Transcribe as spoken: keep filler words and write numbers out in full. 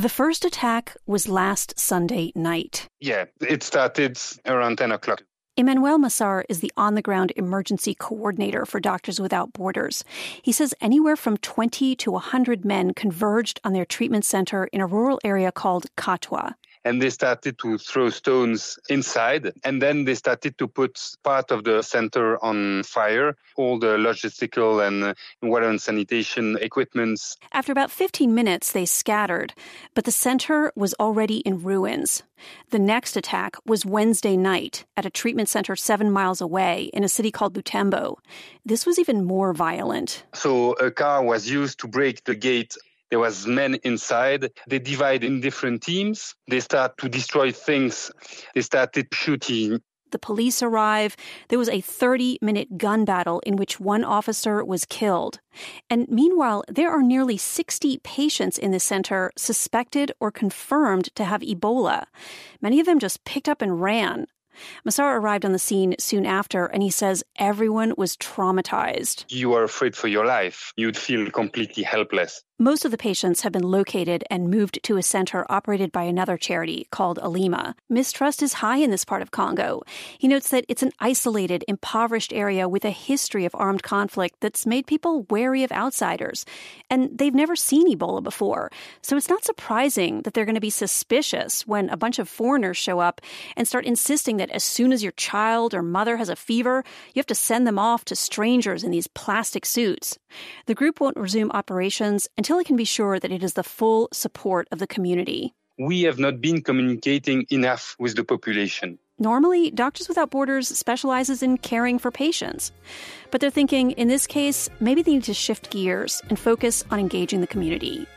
The first attack was last Sunday night. Yeah, it started around ten o'clock. Emmanuel Massar is the on-the-ground emergency coordinator for Doctors Without Borders. He says anywhere from twenty to one hundred men converged on their treatment center in a rural area called Katwa. And they started to throw stones inside. And then they started to put part of the center on fire, all the logistical and water and sanitation equipments. After about fifteen minutes, they scattered. But the center was already in ruins. The next attack was Wednesday night at a treatment center seven miles away in a city called Butembo. This was even more violent. So a car was used to break the gate. There was men inside. They divide in different teams. They start to destroy things. They started shooting. The police arrive. There was a thirty-minute gun battle in which one officer was killed. And meanwhile, there are nearly sixty patients in the center suspected or confirmed to have Ebola. Many of them just picked up and ran. Massar arrived on the scene soon after, and he says everyone was traumatized. You are afraid for your life. You'd feel completely helpless. Most of the patients have been located and moved to a center operated by another charity called Alima. Mistrust is high in this part of Congo. He notes that it's an isolated, impoverished area with a history of armed conflict that's made people wary of outsiders. And they've never seen Ebola before. So it's not surprising that they're going to be suspicious when a bunch of foreigners show up and start insisting that as soon as your child or mother has a fever, you have to send them off to strangers in these plastic suits. The group won't resume operations until it can be sure that it has the full support of the community. We have not been communicating enough with the population. Normally, Doctors Without Borders specializes in caring for patients. But they're thinking, in this case, maybe they need to shift gears and focus on engaging the community.